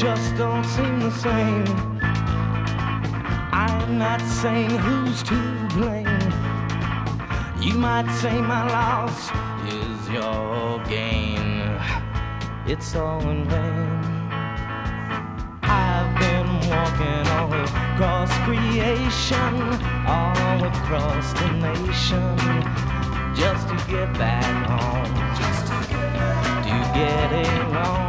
just don't seem the same. I'm not saying who's to blame. You might say my loss is your gain. It's all in vain. I've been walking all across creation, all across the nation, just to get back home, to get it on.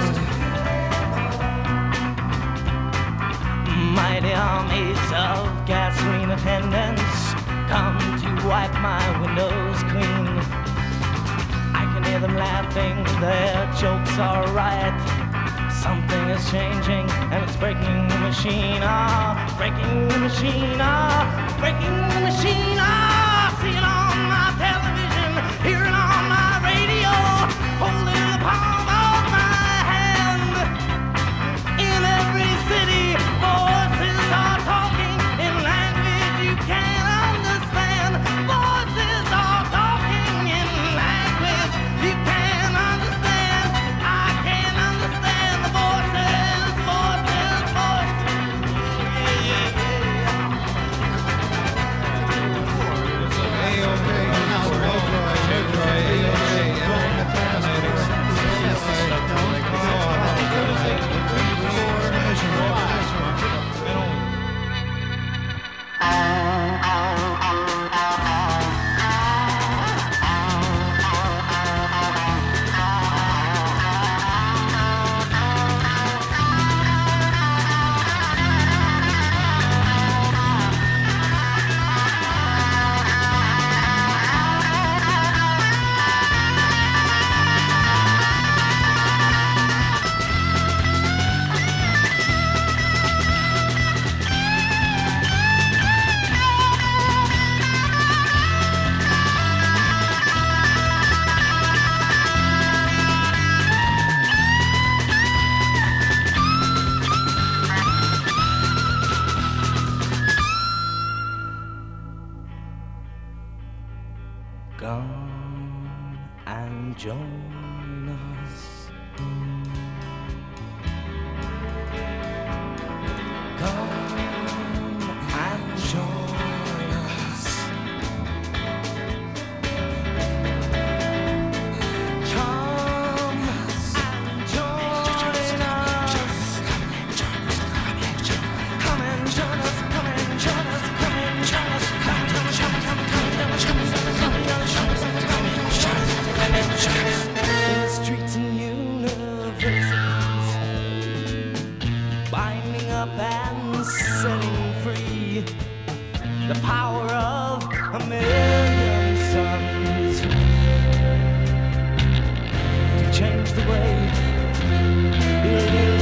Mighty armies of gasoline attendants come to wipe my windows clean. I can hear them laughing, their jokes are right. Something is changing and it's breaking the machine. Breaking the machine. Breaking the machine. See it on my television, hear it on my radio, hold it in the palm of my hand. In every city, voices are talking in language you can't understand. Voices are talking in language you can't understand. I can't understand the voices, voices, voices. Yeah, yeah, Come and join us. Come and join us. Come and join us. Come and join us. Come and join us. Come and join us. Come and join us. In the streets and universities, binding up and setting free the power of a million suns to change the way it is.